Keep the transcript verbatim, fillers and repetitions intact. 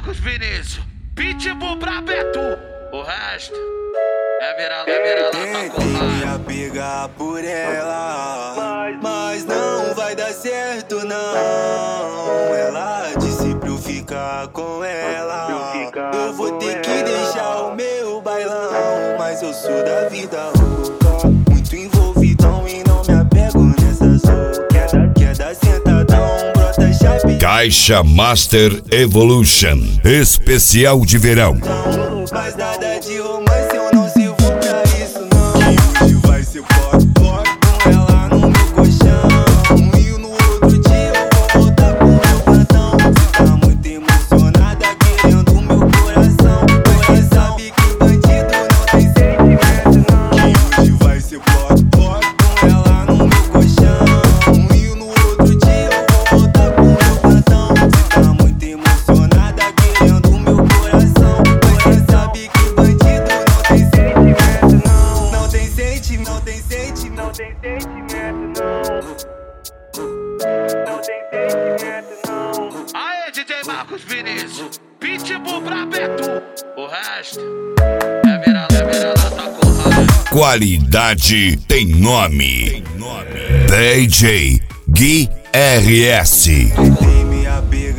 Marcos Vinícius, Pitbull brabo é tu. O resto é virar, é virar lata com tentei me apegar por ela, mas não vai dar certo não. Ela disse pra eu ficar com ela. Eu vou ter que deixar o meu bailão, mas eu sou da vida louca, muito envolvidão e não me apego nessas roupas. Queda sentadão, brota chave. Caixa Master Evolution especial de verão. Mas nada de romance, eu não sirvo pra isso não. Hoje vai ser foto, foto com ela no meu colchão, e no outro dia eu vou voltar pro meu plantão. Cê tá muito emocionada querendo meu coração, pois sabe que bandido não tem sentimento não. Hoje vai ser foto, foto com ela no meu colchão, e no outro dia eu vou voltar pro meu plantão. Cê tá muito emocionada querendo meu coração, pois sabe que bandido não tem sentimento não. Não tem sentimento, não tem sentimento, não tem sentimento não. Não tem sentimento não. Aê, D J Marcos Vinícius, Pitbull brabo é tu. O resto é virar, é virar lata com raiva. Qualidade tem nome. D J Gui R S. Tentei me apegar